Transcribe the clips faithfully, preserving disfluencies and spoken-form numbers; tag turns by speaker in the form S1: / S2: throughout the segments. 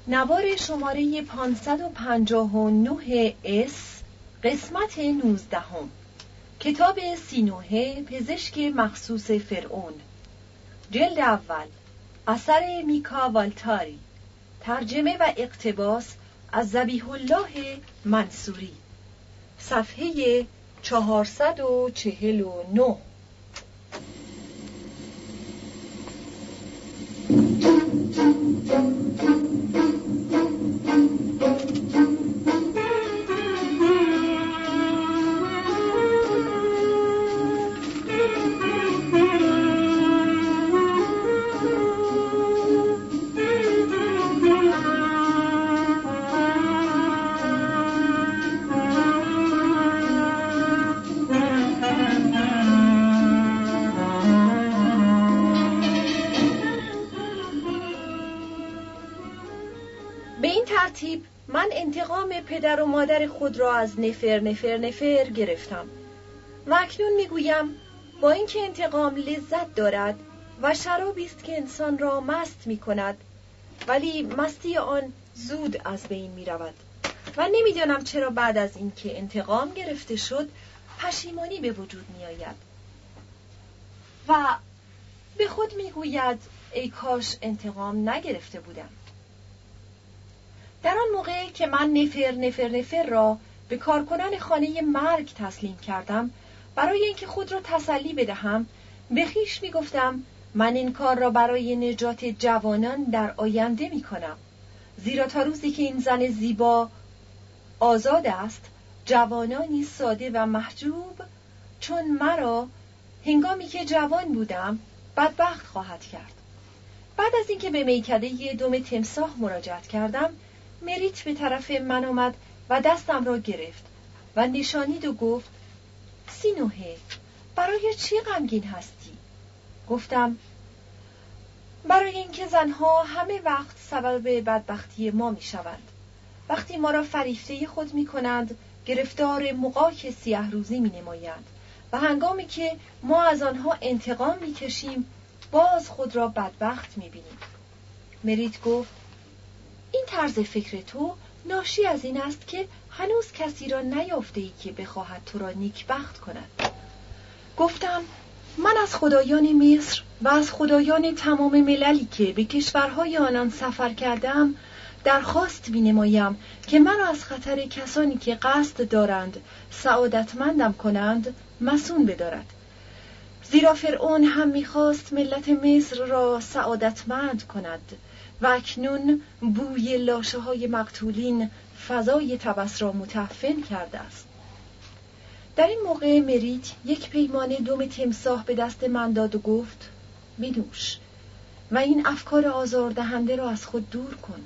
S1: نوار شماره پانصد و پنجاه و نه اس، قسمت نوزدهم، کتاب سینوحه پزشک مخصوص فرعون، جلد اول، اثر میکا والتاری، ترجمه و اقتباس از ذبیح الله منصوری، صفحه چهارصد و چهل و نه. من انتقام پدر و مادر خود را از نفر نفر نفر گرفتم و اکنون میگویم با اینکه انتقام لذت دارد و شرابی است که انسان را مست میکند، ولی مستی آن زود از بین میرود و نمیدانم چرا بعد از اینکه انتقام گرفته شد پشیمانی به وجود میآید و به خود میگوید ای کاش انتقام نگرفته بودم. در آن موقع که من نفر نفر نفر را به کارکنان خانه مرگ تسلیم کردم برای اینکه خود را تسلی بدهم، به خویش می گفتم من این کار را برای نجات جوانان در آینده می کنم، زیرا تا روزی که این زن زیبا آزاد است جوانانی ساده و محجوب چون مرا هنگامی که جوان بودم بدبخت خواهد کرد. بعد از اینکه به میکده دم تمساح مراجعت کردم، مریت به طرف من آمد و دستم را گرفت و نشانید و گفت سینوحه، برای چی غمگین هستی؟ گفتم برای اینکه زنها همه وقت سبب بدبختی ما می شوند. وقتی ما را فریفته خود می کنند گرفتار مغاک سیه روزی می نمایند و هنگامی که ما از آنها انتقام می کشیم باز خود را بدبخت می بینیم. مریت گفت این طرز فکر تو ناشی از این است که هنوز کسی را نیافته‌ای که بخواهد تو را نیکبخت کند. گفتم من از خدایان مصر و از خدایان تمام مللی که به کشورهای آنان سفر کردم درخواست می‌نمایم که مرا از خطر کسانی که قصد دارند سعادتمندم کنند مصون بدارد، زیرا فرعون هم می‌خواست ملت مصر را سعادتمند کند و اکنون بوی لاشه‌های مقتولین فضای طبس را متعفن کرده است. در این موقع مریت یک پیمانه دم تمساح به دست من داد و گفت بنوش و این افکار آزاردهنده را از خود دور کن.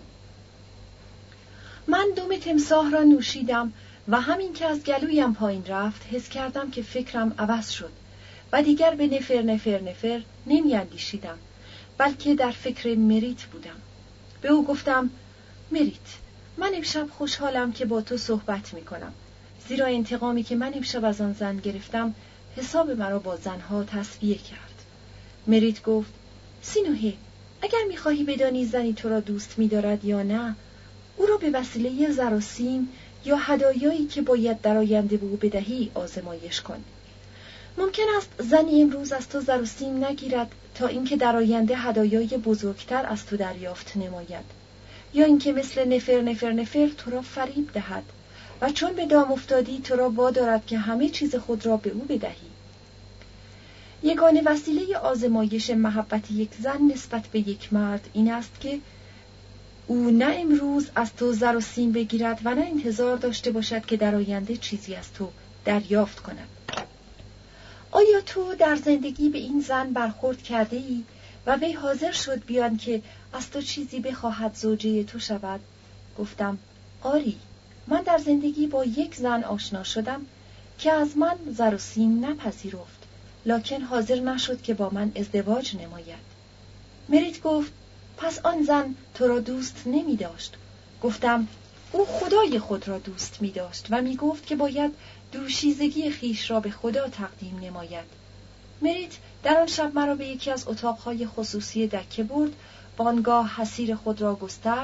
S1: من دم تمساح را نوشیدم و همین که از گلویم پایین رفت حس کردم که فکرم عوض شد و دیگر به نفر نفر نفر نمی اندیشیدم، بلکه در فکر مریت بودم. به او گفتم مریت، من امشب خوشحالم که با تو صحبت می کنم، زیرا انتقامی که من امشب از آن زن گرفتم حساب مرا با زنها تسویه کرد. مریت گفت سینوحه، اگر می خواهی بدانی زنی تو را دوست می دارد یا نه، او را به وسیله زر و سیم یا هدایایی که باید در آینده به او بدهی آزمایش کن. ممکن است زنی امروز از تو زر و سیم نگیرد تا اینکه در آینده هدایای بزرگتر از تو دریافت نماید، یا اینکه مثل نفر نفر نفر تو را فریب دهد و چون به دام افتادی تو را وادارد که همه چیز خود را به او بدهی. یگانه وسیله آزمایش محبت یک زن نسبت به یک مرد این است که او نه امروز از تو زر و سیم بگیرد و نه انتظار داشته باشد که در آینده چیزی از تو دریافت کند. آیا تو در زندگی به این زن برخورد کرده ای و وی حاضر شد بیان که از تو چیزی بخواهد زوجه تو شود؟ گفتم آری، من در زندگی با یک زن آشنا شدم که از من زر و سیم نپذیرفت، لکن حاضر نشد که با من ازدواج نماید. مریت گفت پس آن زن تو را دوست نمی داشت. گفتم او خدای خود را دوست می داشت و می گفت که باید دوشیزگی خیش را به خدا تقدیم نماید. مریت در آن شب مرا به یکی از اتاقهای خصوصی دکه برد، بانگاه حصیر خود را گسترد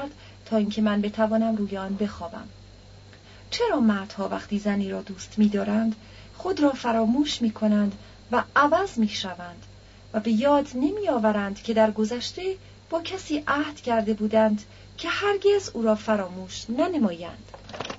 S1: تا اینکه من بتوانم روی آن بخوابم. چرا مردها وقتی زنی را دوست می‌دارند خود را فراموش می‌کنند و عوض می‌شوند و به یاد نمی‌آورند که در گذشته با کسی عهد کرده بودند که هرگز او را فراموش ننمایند؟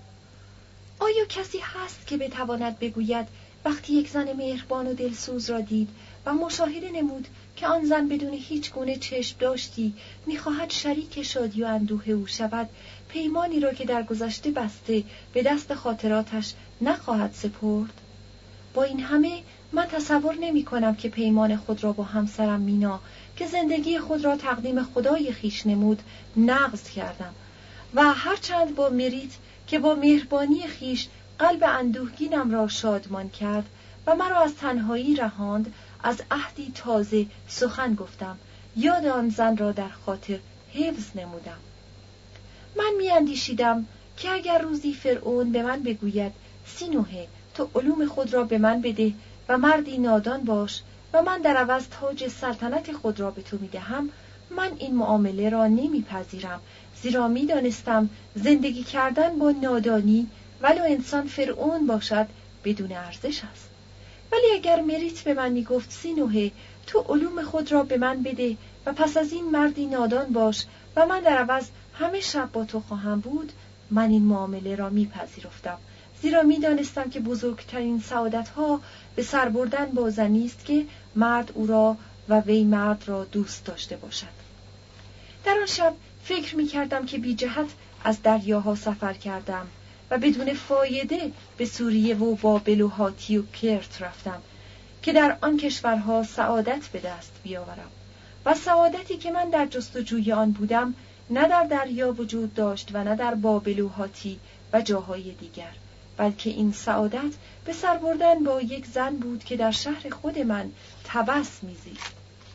S1: آیا کسی هست که بتواند بگوید وقتی یک زن مهربان و دلسوز را دید و مشاهده نمود که آن زن بدون هیچ گونه چشم داشتی می‌خواهد شریک شادی و اندوه او شود، پیمانی را که در گذشته بسته به دست خاطراتش نخواهد سپرد؟ با این همه من تصور نمی کنم که پیمان خود را با همسرم مینا که زندگی خود را تقدیم خدای خیش نمود نقض کردم و هرچند با مریت که با مهربانی خیش قلب اندوهگینم را شادمان کرد و مرا از تنهایی رهاند، از عهدی تازه سخن گفتم، یاد آن زن را در خاطر حفظ نمودم. من می اندیشیدم که اگر روزی فرعون به من بگوید سینوهه تو علوم خود را به من بده و مردی نادان باش و من در عوض تاج سلطنت خود را به تو می دهم، من این معامله را نمی پذیرم، زیرا می دانستم زندگی کردن با نادانی ولو انسان فرعون باشد بدون ارزش است. ولی اگر مریت به من می گفت سینوهه تو علوم خود را به من بده و پس از این مردی نادان باش و من در عوض همه شب با تو خواهم بود، من این معامله را می پذیرفتم، زیرا می دانستم که بزرگترین سعادتها به سر بردن با زنی است که مرد او را و وی مرد را دوست داشته باشد. در آن شب فکر می کردم که بی جهت از دریاها سفر کردم و بدون فایده به سوریه و بابل و هاتی و کرت رفتم که در آن کشورها سعادت به دست بیاورم و سعادتی که من در جستجوی آن بودم نه در دریا وجود داشت و نه در بابل و هاتی و جاهای دیگر، بلکه این سعادت به سر بردن با یک زن بود که در شهر خود من تبس می‌زیست.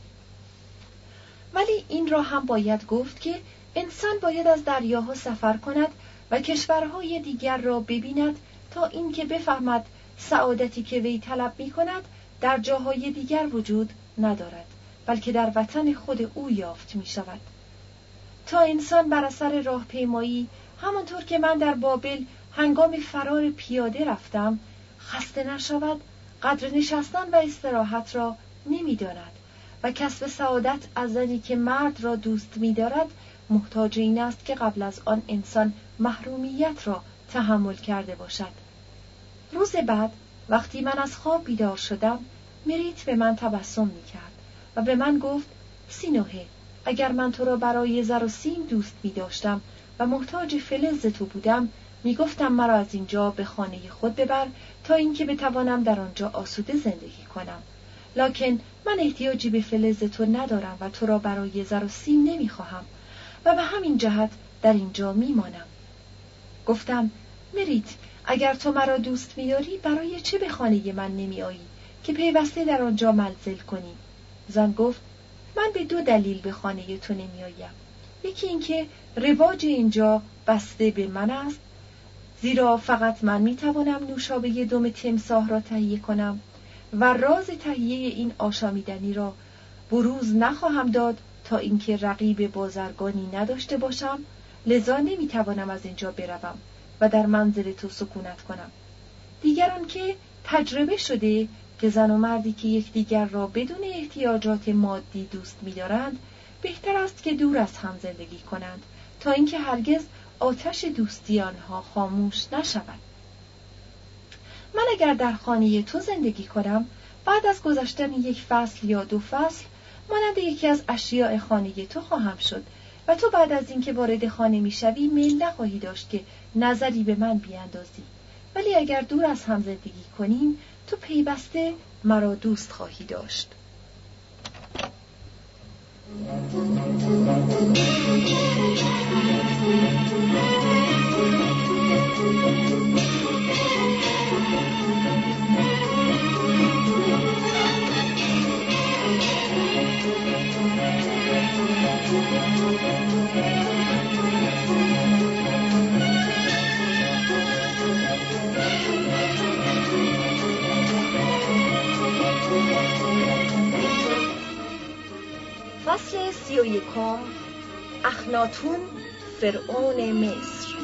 S1: ولی این را هم باید گفت که انسان باید از دریاها سفر کند و کشورهای دیگر را ببیند تا اینکه بفهمد سعادتی که وی طلب می‌کند در جاهای دیگر وجود ندارد، بلکه در وطن خود او یافت می‌شود. تا انسان بر اثر راهپیمایی همانطور که من در بابل هنگام فرار پیاده رفتم خسته نشود، قدر نشستن و استراحت را نمی‌داند و کسب سعادت از زنی که مرد را دوست می‌دارد محتاج این است که قبل از آن انسان محرومیت را تحمل کرده باشد. روز بعد وقتی من از خواب بیدار شدم، مریت به من تبسم می‌کرد و به من گفت سینوهه اگر من تو را برای زر و سیم دوست می‌داشتم و محتاج فلز تو بودم، می‌گفتم مرا از اینجا به خانه خود ببر تا اینکه بتوانم در آنجا آسوده زندگی کنم. لکن من احتیاجی به فلز تو ندارم و تو را برای زر و سیم نمی‌خواهم و به همین جهت در اینجا میمانم. گفتم مریت اگر تو مرا دوست می‌داری برای چه به خانه من نمی‌آیی که پیوسته در آنجا منزل کنی؟ زن گفت من به دو دلیل به خانه تو نمی‌آیم. یکی اینکه رواج اینجا بسته به من است، زیرا فقط من می‌توانم نوشابه دم تمساح را تهیه کنم و راز تهیه این آشامیدنی را بروز نخواهم داد تا اینکه رقیب بازرگانی نداشته باشم، لذا نمیتوانم از اینجا بروم و در منزل تو سکونت کنم. دیگران که تجربه شده که زن و مردی که یکدیگر را بدون احتیاجات مادی دوست می‌دارند بهتر است که دور از هم زندگی کنند تا اینکه هرگز آتش دوستی آنها خاموش نشود. من اگر در خانه تو زندگی کنم، بعد از گذشتن یک فصل یا دو فصل مانند یکی از اشیاء خانه تو خواهم شد و تو بعد از اینکه وارد خانه میشوی میل نخواهی داشت که نظری به من بیاندازی. ولی اگر دور از هم زندگی کنیم تو پیوسته مرا دوست خواهی داشت. فصل سی و یکم، اخناتون فرعون مصر.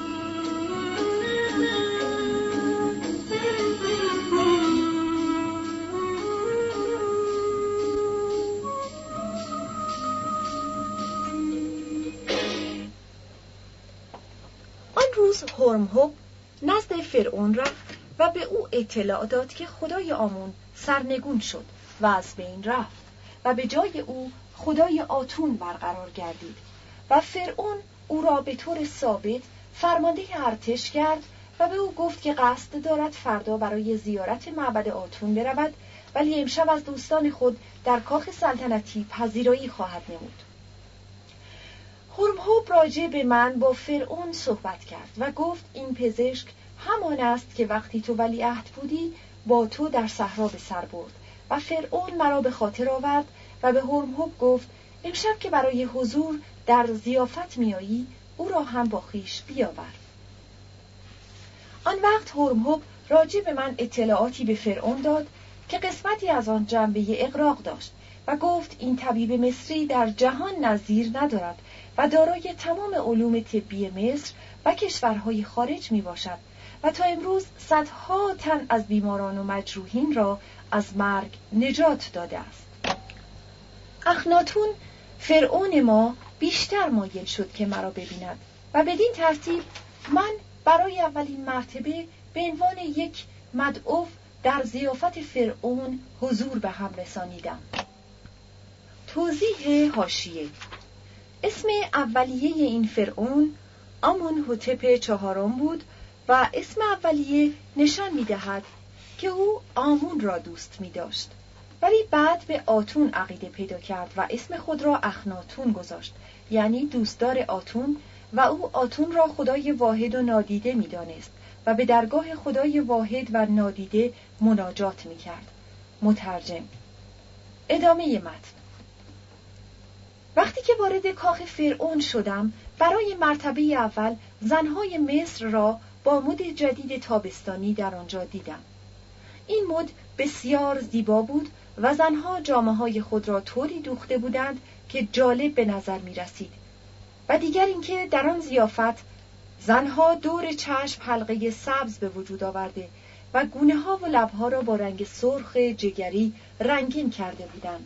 S1: آن روز هرمهب نزد فرعون رفت و به او اطلاع داد که خدای آمون سرنگون شد و از بین رفت و به جای او خدای آتون برقرار گردید و فرعون او را به طور ثابت فرمانده ارتش کرد و به او گفت که قصد دارد فردا برای زیارت معبد آتون برود، ولی امشب از دوستان خود در کاخ سلطنتی پذیرایی خواهد نمود. هرمهب راجع به من با فرعون صحبت کرد و گفت این پزشک همان است که وقتی تو ولیعهد بودی با تو در صحرا به سر برد و فرعون مرا به خاطر آورد و به هرمهب گفت امشب که برای حضور در ضیافت میایی او را هم با خویش بیاور. آن وقت هرمهب راجع به من اطلاعاتی به فرعون داد که قسمتی از آن جنبه اغراق داشت و گفت این طبیب مصری در جهان نظیر ندارد و دارای تمام علوم طبی مصر و کشورهای خارج می باشد و تا امروز صدها تن از بیماران و مجروحین را از مرگ نجات داده است. اخناتون فرعون ما بیشتر مایل شد که مرا ببیند و بدین ترتیب من برای اولین مرتبه به عنوان یک مدعو در ضیافت فرعون حضور به هم رسانیدم. توضیح حاشیه: اسم اولیه این فرعون آمونهوتپ چهارم بود و اسم اولیه نشان می‌دهد که او آمون را دوست می‌داشت، ولی بعد به آتون عقیده پیدا کرد و اسم خود را اخناتون گذاشت، یعنی دوستدار آتون، و او آتون را خدای واحد و نادیده می‌دانست و به درگاه خدای واحد و نادیده مناجات می‌کرد. مترجم. ادامه متن. وقتی که وارد کاخ فرعون شدم، برای مرتبه اول زنهای مصر را با مد جدید تابستانی در آنجا دیدم. این مد بسیار زیبا بود و زنها جامه‌های خود را طوری دوخته بودند که جالب به نظر می رسید. و دیگر اینکه در آن ضیافت زنها دور چشم حلقه سبز به وجود آورده و گونه‌ها و لب‌ها را با رنگ سرخ جگری رنگین کرده بودند.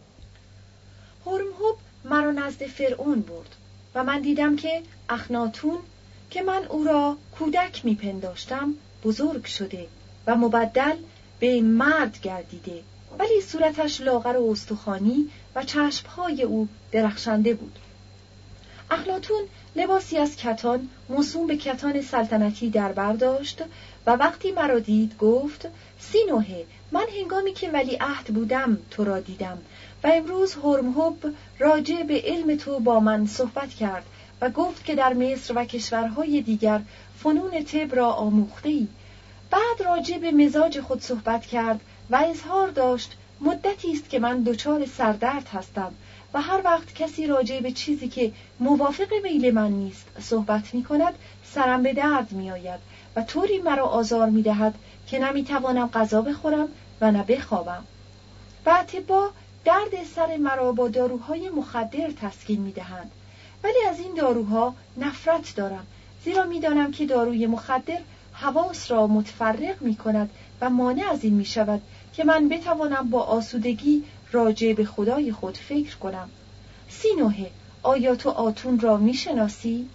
S1: هرمهب مرا نزد فرعون برد و من دیدم که اخناتون که من او را کودک میپنداشتم بزرگ شده و مبدل به مرد گردیده، ولی صورتش لاغر و استخوانی و چشمهای او درخشنده بود. اخناتون لباسی از کتان موسوم به کتان سلطنتی در بر داشت و وقتی مرا دید گفت سینوهه، من هنگامی که ولیعهد بودم تو را دیدم و امروز هرمهب راجع به علم تو با من صحبت کرد و گفت که در مصر و کشورهای دیگر فنون طب را آموخته‌ای. بعد راجع به مزاج خود صحبت کرد و اظهار داشت مدتی است که من دچار سردرد هستم و هر وقت کسی راجع به چیزی که موافق میل من نیست صحبت می کند سرم به درد می آید و طوری مرا آزار می دهد که نمی توانم غذا بخورم و نه بخوابم. و اطباء درد سر مرا با داروهای مخدر تسکین می دهند، ولی از این داروها نفرت دارم، زیرا می دانم که داروی مخدر حواس را متفرق می کند و مانع از این می شود که من بتوانم با آسودگی راجع به خدای خود فکر کنم. سینوهه، آیا تو آتون را می شناسی؟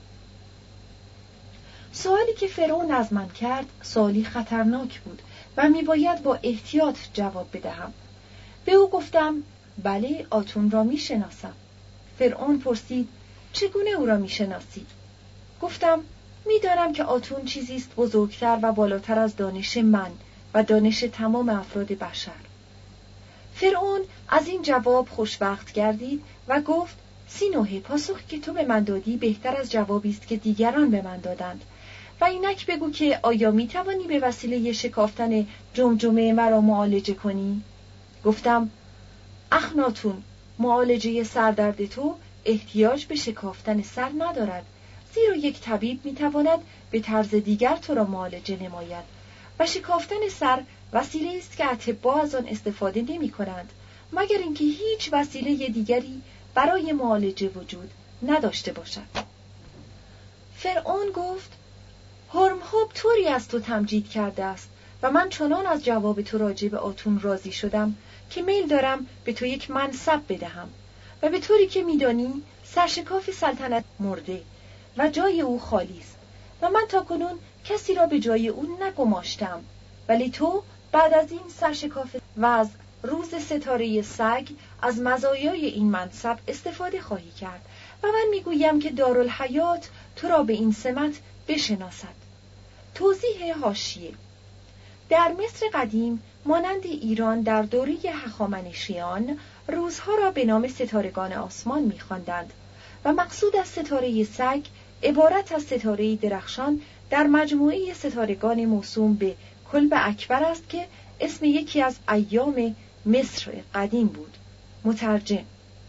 S1: سوالی که فرعون از من کرد سوالی خطرناک بود و می باید با احتیاط جواب بدهم. به او گفتم بله، آتون را می شناسم. فرعون پرسید چگونه او را می شناسی؟ گفتم می دانم که آتون چیزی است بزرگتر و بالاتر از دانش من و دانش تمام افراد بشر. فرعون از این جواب خوشبخت گردید و گفت سینوهه، پاسخی که تو به من دادی بهتر از جوابی است که دیگران به من دادند و اینک بگو که آیا می توانی به وسیله شکافتن جمجمه مرا معالجه کنی؟ گفتم اخناتون، معالجه سردرد تو احتیاج به شکافتن سر ندارد، زیرا یک طبیب می تواند به طرز دیگر تو را معالجه نماید و شکافتن سر وسیله است که اطباء از آن استفاده نمی کنند مگر اینکه هیچ وسیله دیگری برای معالجه وجود نداشته باشد. فرعون گفت هرمهوب طوری از تو تمجید کرده است و من چنان از جواب تو راجع به آتون راضی شدم که میل دارم به تو یک منصب بدهم و به طوری که میدانی سرشکاف سلطنت مرده و جای او خالی است و من تاکنون کسی را به جای او نگماشتم، ولی تو بعد از این سرشکاف و از روز ستاره سگ از مزایای این منصب استفاده خواهی کرد و من میگویم که دارالحیات تو را به این سمت بشناسد. توضیح حاشیه: در مصر قدیم مانند ایران در دوره هخامنشیان روزها را به نام ستارگان آسمان می‌خواندند و مقصود از ستاره سگ عبارت از ستاره درخشان در مجموعه ستارگان موسوم به کلب اکبر است که اسم یکی از ایام مصر قدیم بود. مترجم.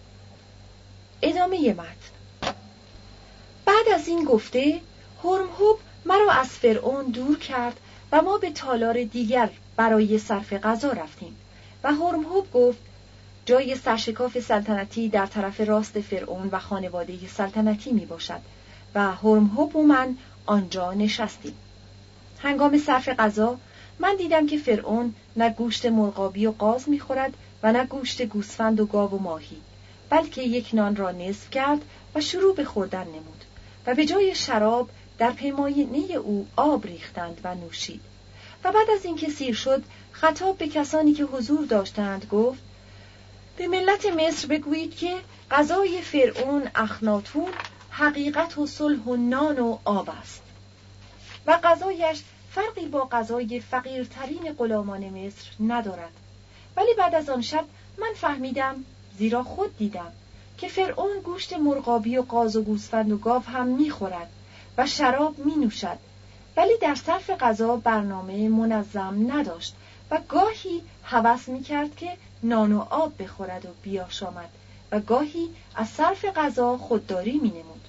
S1: ادامه متن. بعد از این گفته هرمهوب مرا از فرعون دور کرد و ما به تالار دیگر برای صرف غذا رفتیم و هرمهوب گفت جای سرشکاف سلطنتی در طرف راست فرعون و خانواده سلطنتی می باشد و هرمهوب و من آنجا نشستیم. هنگام صرف غذا من دیدم که فرعون نه گوشت مرغابی و قاز می خورد و نه گوشت گوسفند و گاو و ماهی، بلکه یک نان را نصف کرد و شروع به خوردن نمود و به جای شراب در پیمانه او آب ریختند و نوشید. و بعد از اینکه سیر شد خطاب به کسانی که حضور داشتند گفت به ملت مصر بگویید که غذای فرعون اخناتون حقیقت و صلح و نان و آب است و غذایش فرقی با غذای فقیرترین غلامان مصر ندارد. ولی بعد از آن شب من فهمیدم، زیرا خود دیدم، که فرعون گوشت مرغابی و قاز و گوسفند و گاو هم می‌خورد و شراب می‌نوشد، ولی در صرف غذا برنامه منظم نداشت و گاهی هوس می‌کرد که نان و آب بخورد و بیاشامد و گاهی از صرف غذا خودداری می‌نمود.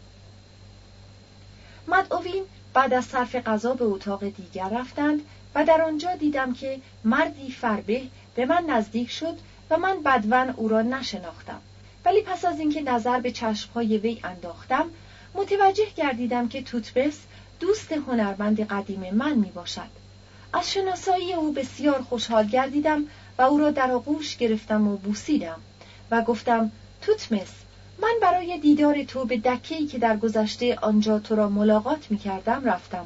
S1: مدعوین بعد از صرف غذا به اتاق دیگر رفتند و در آنجا دیدم که مردی فربه به من نزدیک شد و من بدون او را نشناختم، ولی پس از اینکه نظر به چشمهای وی انداختم متوجه گردیدم که توتمس دوست هنرمند قدیم من می باشد. از شناسایی او بسیار خوشحال گردیدم و او را در آغوش گرفتم و بوسیدم و گفتم توتمس، من برای دیدار تو به دکه‌ای که در گذشته آنجا تو را ملاقات می کردم رفتم،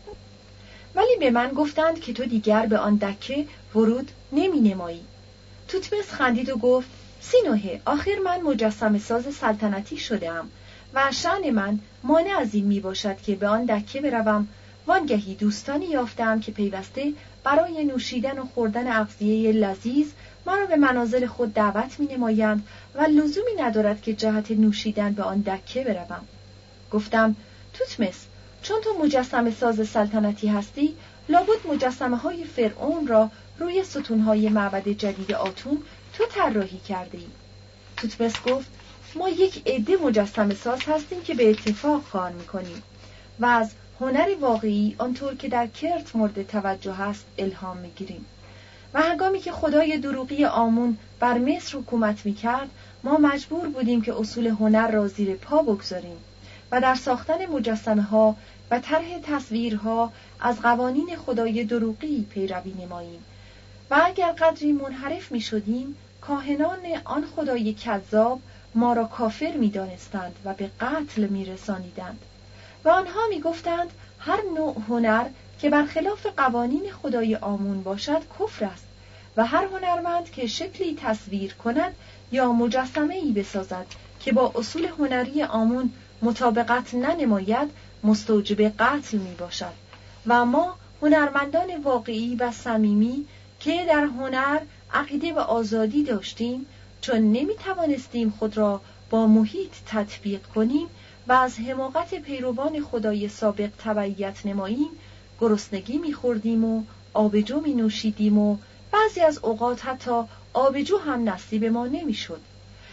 S1: ولی به من گفتند که تو دیگر به آن دکه ورود نمی نمایی. توتمس خندید و گفت سینوهه، آخر من مجسمه ساز سلطنتی شدم و شأن من مانع از این می باشد که به آن دکه بروم. وانگهی دوستانی یافتم که پیوسته برای نوشیدن و خوردن اغذیه لذیذ مرا به منازل خود دعوت می نمایند و لزومی ندارد که جهت نوشیدن به آن دکه بروم. گفتم توتمس، چون تو مجسمه ساز سلطنتی هستی، لابد مجسمه های فرعون را روی ستونهای معبد جدید آتون تو طراحی کرده ای. توتمس گفت ما یک عده مجسمه ساز هستیم که به اتفاق کار میکنیم و از هنر واقعی آنطور که در کرت مورد توجه است الهام میگیریم و هنگامی که خدای دروغی آمون بر مصر حکومت میکرد ما مجبور بودیم که اصول هنر را زیر پا بگذاریم و در ساختن مجسمه ها و طرح تصویرها از قوانین خدای دروغی پیروی نماییم و اگر قدری منحرف می شدیم کاهنان آن خدای کذاب ما را کافر می دانستند و به قتل می رسانیدند و آنها می گفتند هر نوع هنر که برخلاف قوانین خدای آمون باشد کفر است و هر هنرمند که شکلی تصویر کند یا مجسمه‌ای بسازد که با اصول هنری آمون مطابقت ننماید مستوجب قتل می باشد و ما هنرمندان واقعی و صمیمی که در هنر عقیده و آزادی داشتیم، چون نمی توانستیم خود را با محیط تطبیق کنیم و از حماقت پیروان خدای سابق تبعیت نماییم، گرسنگی می خوردیم و آبجو می نوشیدیم و بعضی از اوقات حتی آبجو هم نصیب ما نمی شد.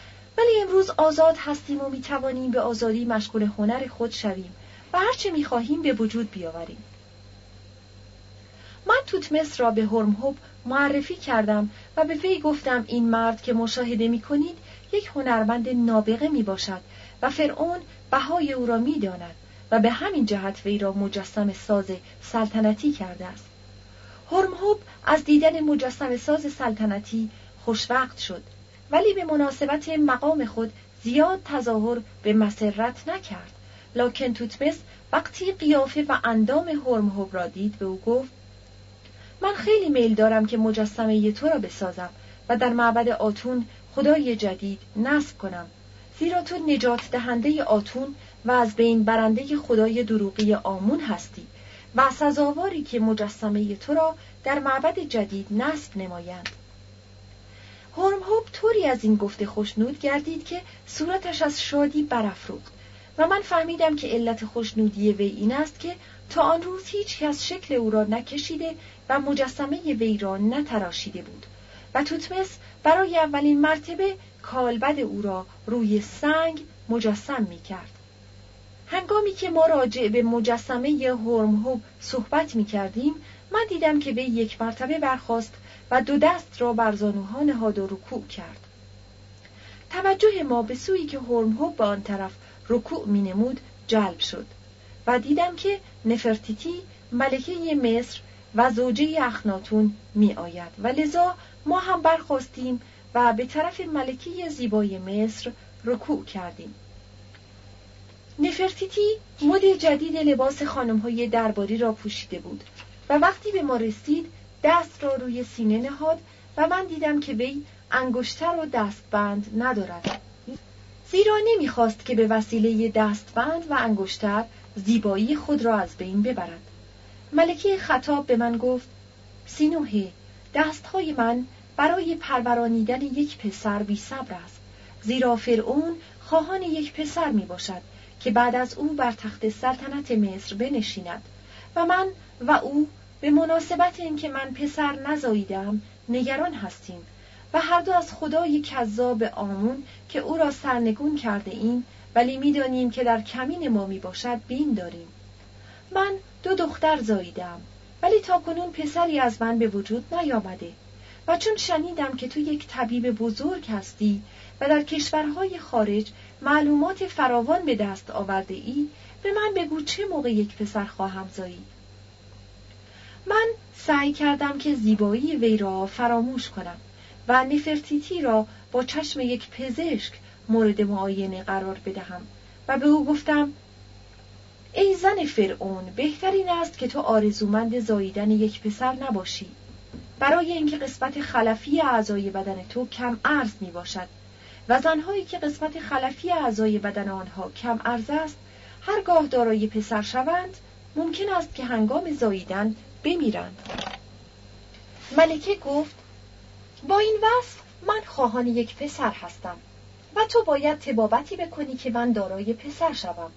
S1: ولی امروز آزاد هستیم و می توانیم به آزادی مشغول هنر خود شویم و هرچه می خواهیم به وجود بیاوریم. من توتمس را به هرمهوب معرفی کردم و به وی گفتم این مرد که مشاهده می کنید یک هنرمند نابغه می باشد و فرعون بهای او را می داند و به همین جهت وی را مجسم ساز سلطنتی کرده است. هرمهوب از دیدن مجسم ساز سلطنتی خوشوقت شد، ولی به مناسبت مقام خود زیاد تظاهر به مسرت نکرد. لکن توتمس وقتی قیافه و اندام هرمهوب را دید به او گفت: من خیلی میل دارم که مجسمه تو را بسازم و در معبد آتون خدای جدید نصب کنم، زیرا تو نجات دهنده آتون و از بین برنده خدای دروغی آمون هستی و سزاواری که مجسمه تو را در معبد جدید نصب نمایند. هرمهوب طوری از این گفته خوشنود گردید که صورتش از شادی برافروخت و من فهمیدم که علت خوشنودی وی این است که تا آن روز هیچ کس شکل او را نکشیده و مجسمه وی را نتراشیده بود و توتمس برای اولین مرتبه کالبد او را روی سنگ مجسم می کرد. هنگامی که ما راجع به مجسمه هرمهوب صحبت می کردیم، من دیدم که وی یک مرتبه برخاست و دو دست را بر زانوها نهاد و رکوع کرد. توجه ما به سویی که هرمهوب به آن طرف رکوع می نمود جلب شد و دیدم که نفرتیتی ملکه مصر و زوجه اخناتون می آید و لذا ما هم برخاستیم و به طرف ملکه زیبای مصر رکوع کردیم. نفرتیتی مد جدید لباس خانم‌های درباری را پوشیده بود و وقتی به ما رسید دست را روی سینه نهاد و من دیدم که وی انگشتر و دستبند ندارد، زیرا نمیخواست که به وسیله دستبند و انگشتر زیبایی خود را از بین ببرد. ملکه خطاب به من گفت: سینوهه، دستهای من برای پرورانیدن یک پسر بی صبر است، زیرا فرعون خواهان یک پسر می باشد که بعد از او بر تخت سلطنت مصر بنشیند و من و او به مناسبت اینکه من پسر نزاییدم نگران هستیم و هر دو از خدای کذاب آمون که او را سرنگون کرده ایم، ولی می‌دانیم که در کمین ما می باشد بیم داریم. من دو دختر زاییدم، ولی تا کنون پسری از من به وجود نیامده و چون شنیدم که تو یک طبیب بزرگ هستی و در کشورهای خارج معلومات فراوان به دست آورده ای، به من بگو چه موقع یک پسر خواهم زایید. من سعی کردم که زیبایی وی را فراموش کنم و نفرتیتی را با چشم یک پزشک مورد معاینه قرار بدهم و به او گفتم: ای زن فرعون، بهترین است که تو آرزومند زاییدن یک پسر نباشی، برای اینکه قسمت خلفی اعضای بدن تو کم عرض می باشد و زنهایی که قسمت خلفی اعضای بدن آنها کم عرض است هرگاه دارای پسر شوند ممکن است که هنگام زاییدن بمیرند. ملکه گفت: با این وصف من خواهان یک پسر هستم و تو باید طبابتی بکنی که من دارای پسر شوم.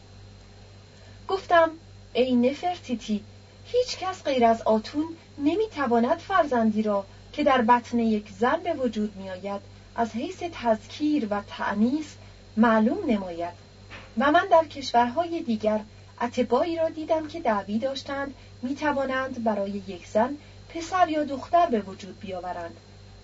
S1: گفتم: ای نفرتیتی، هیچ کس غیر از آتون نمیتواند فرزندی را که در بطن یک زن به وجود می آید از حیث تذکیر و تأنیث معلوم نماید و من در کشورهای دیگر اطبایی را دیدم که دعوی داشتند می توانند برای یک زن پسر یا دختر به وجود بیاورند،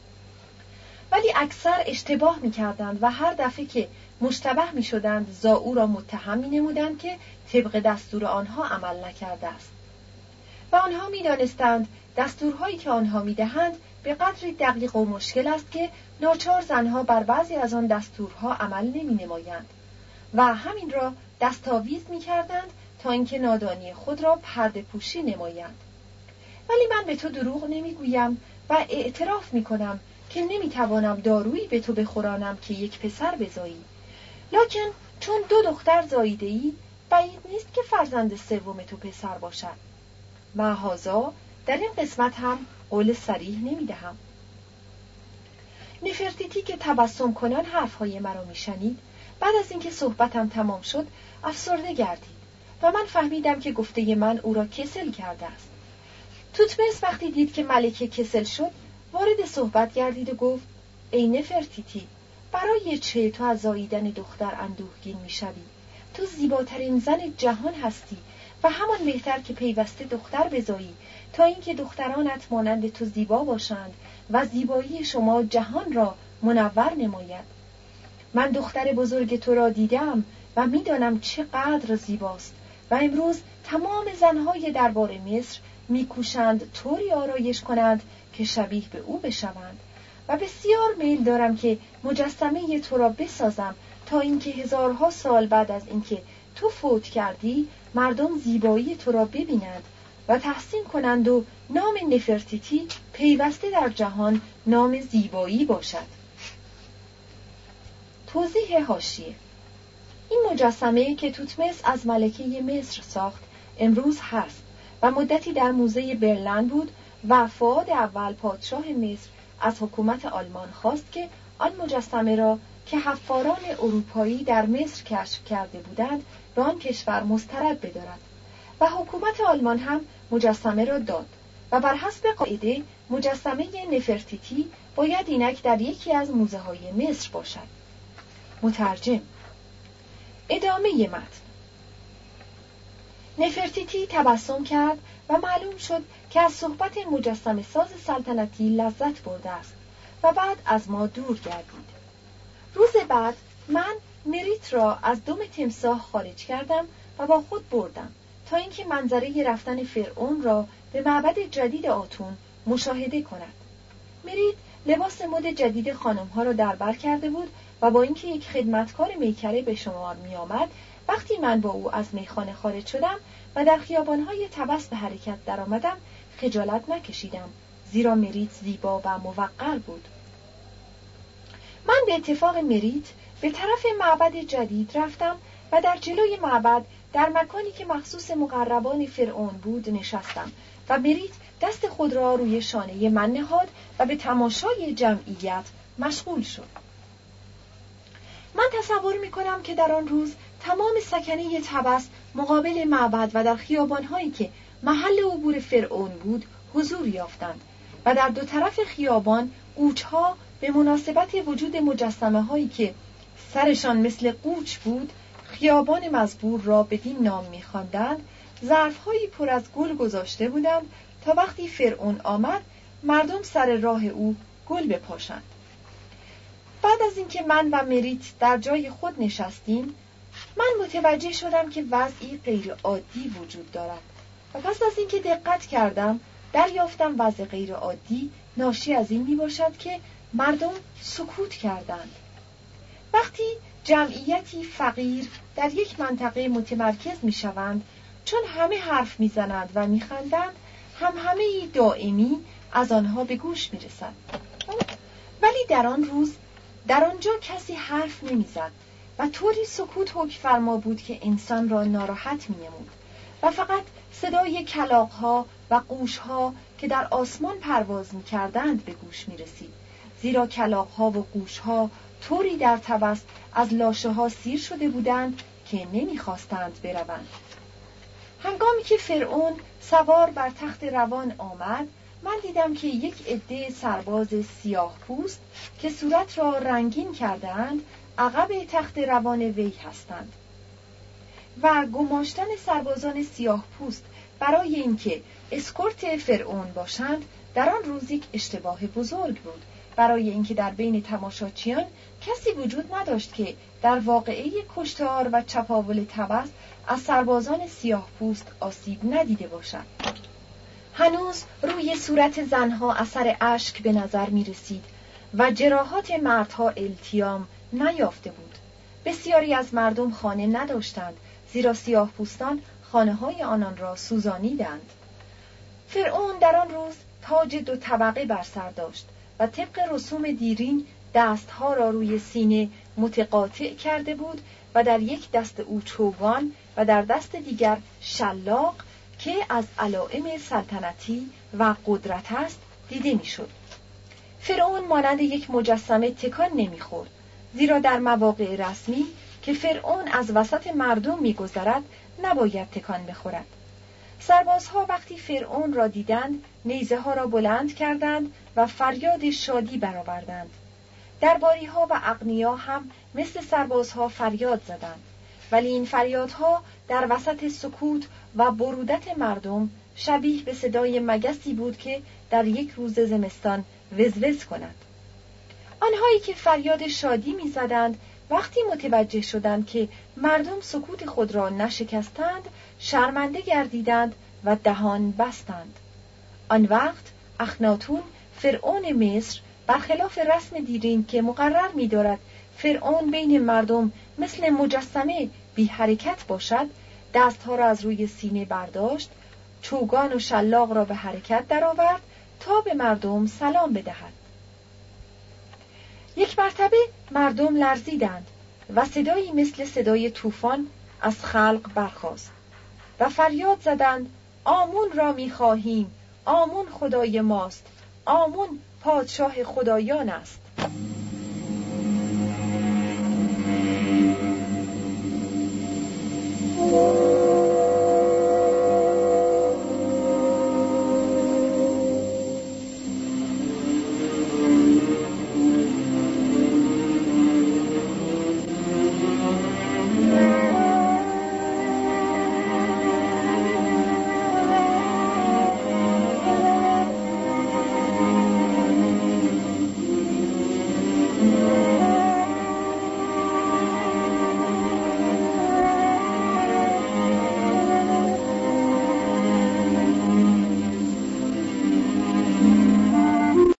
S1: ولی اکثر اشتباه می کردند و هر دفعه که مشتبه می شدند زائو را متهم می نمودند که طبق دستور آنها عمل نکرده است و آنها می دانستند دستورهایی که آنها می دهند به قدری دقیق و مشکل است که ناچار زنها بر بعضی از آن دستورها عمل نمی نمایند و همین را دستاویز می کردند تا اینکه نادانی خود را پرده پوشی نمایند. ولی من به تو دروغ نمی گویم و اعتراف می کنم که نمی توانم دارویی به تو بخورانم که یک پسر بزایی، لکن چون دو دختر زاییده ای بعید نیست که فرزند سوم تو پسر باشد. معاذا در این قسمت هم قول صریح نمی دهم. نفرتیتی که تبسم کنان حرفهای مرا می شنید بعد از اینکه صحبتم تمام شد افسرده گردید و من فهمیدم که گفته من او را کسل کرده است. توتمس وقتی دید که ملکه کسل شد وارد صحبت گردید و گفت: ای نفرتیتی، برای چه تو از زاییدن دختر اندوهگین می شوی؟ تو زیباترین زن جهان هستی و همان بهتر که پیوسته دختر بزایی تا اینکه دخترانت مانند تو زیبا باشند و زیبایی شما جهان را منور نماید. من دختر بزرگ تو را دیدم و میدانم چقدر زیباست و امروز تمام زنهای دربار مصر میکوشند طوری آرایش کنند که شبیه به او بشوند و بسیار میل دارم که مجسمه تو را بسازم تا اینکه هزارها سال بعد از اینکه تو فوت کردی مردم زیبایی تو را ببینند و تحسین کنند و نام نفرتیتی پیوسته در جهان نام زیبایی باشد. توضیح حاشیه: این مجسمه که توتمس از ملکه مصر ساخت امروز هست و مدتی در موزه برلن بود و فؤاد اول پادشاه مصر از حکومت آلمان خواست که آن مجسمه را که حفاران اروپایی در مصر کشف کرده بودند به آن کشور مسترد بدارد و حکومت آلمان هم مجسمه را داد و بر حسب قاعده مجسمه نفرتیتی باید اینک در یکی از موزه های مصر باشد. مترجم. ادامه متن. نفرتیتی تبسم کرد و معلوم شد که از صحبت مجسمه ساز سلطنتی لذت برده است و بعد از ما دور گردید. روز بعد من مریت را از دم تمساح خارج کردم و با خود بردم تا اینکه منظره رفتن فرعون را به معبد جدید آتون مشاهده کند. مریت لباس مد جدید خانم‌ها را دربر کرده بود و با اینکه یک خدمتکار میکره به شمار می آمد، وقتی من با او از میخانه خارج شدم و در خیابان‌های طبس به حرکت درآمدم خجالت نکشیدم، زیرا مریت زیبا و موقر بود. من به اتفاق مریت به طرف معبد جدید رفتم و در جلوی معبد در مکانی که مخصوص مقربان فرعون بود نشستم و مریت دست خود را روی شانه من نهاد و به تماشای جمعیت مشغول شد. من تصور می کنم که در آن روز تمام سکنه طبس مقابل معبد و در خیابان‌هایی که محل عبور فرعون بود حضور یافتند و در دو طرف خیابان قوچ‌ها به مناسبت وجود مجسمه هایی که سرشان مثل قوچ بود خیابان مزبور را بدین نام می‌خواندند، ظرف‌هایی پر از گل گذاشته بودند تا وقتی فرعون آمد مردم سر راه او گل بپاشند. بعد از اینکه من و مریت در جای خود نشستیم، من متوجه شدم که وضعی غیر عادی وجود دارد و پس از اینکه دقت کردم دریافتم وضع غیر عادی ناشی از این می باشد که مردم سکوت کردند. وقتی جمعیتی فقیر در یک منطقه متمرکز می شوند، چون همه حرف می زنند و می خندند، هم همه دائمی از آنها به گوش می رسد. ولی در آن روز در آنجا کسی حرف نمی زد و طوری سکوت حکم فرما بود که انسان را ناراحت می نمود و فقط صدای کلاغ‌ها و قوش‌ها که در آسمان پرواز می کردند به گوش می رسید، زیرا کلاغ‌ها و قوش‌ها طوری در طبس از لاشه ها سیر شده بودند که نمی خواستند بروند. هنگامی که فرعون سوار بر تخت روان آمد، من دیدم که یک عده سرباز سیاه پوست که صورت را رنگین کردند عقب تخت روان وی هستند و گماشتن سربازان سیاه پوست برای اینکه اسکورت فرعون باشند در آن روز یک اشتباه بزرگ بود، برای اینکه در بین تماشاچیان کسی وجود نداشت که در واقعه کشتار و چپاول طبس از سربازان سیاه پوست آسیب ندیده باشد. هنوز روی صورت زنها اثر اشک به نظر می رسید و جراحات مردها التیام نیافته بود. بسیاری از مردم خانه نداشتند، زیرا سیاه پوستان خانه های آنان را سوزانیدند. فرعون در آن روز تاج دو طبقه بر سر داشت و طبق رسوم دیرین دستها را روی سینه متقاطع کرده بود و در یک دست او چوگان و در دست دیگر شلاق که از علائم سلطنتی و قدرت است دیده میشد. فرعون مانند یک مجسمه تکان نمیخورد، زیرا در مواقع رسمی که فرعون از وسط مردم میگذرد نباید تکان بخورد. سربازها وقتی فرعون را دیدند نیزه ها را بلند کردند و فریاد شادی برآوردند. درباری‌ها و اغنیا هم مثل سربازها فریاد زدند، ولی این فریادها در وسط سکوت و برودت مردم شبیه به صدای مگسی بود که در یک روز زمستان وزوز کند. آنهایی که فریاد شادی می‌زدند وقتی متوجه شدند که مردم سکوت خود را نشکستند، شرمنده گردیدند و دهان بستند. آن وقت اخناتون فرعون مصر برخلاف رسم دیرین که مقرر می‌دارد فرعون بین مردم مثل مجسمه بی حرکت باشد، دستها را از روی سینه برداشت، چوگان و شلاق را به حرکت درآورد تا به مردم سلام بدهد. یک مرتبه مردم لرزیدند و صدایی مثل صدای طوفان از خلق برخاست و فریاد زدند: آمون را می‌خواهیم، آمون خدای ماست، آمون پادشاه خدایان است.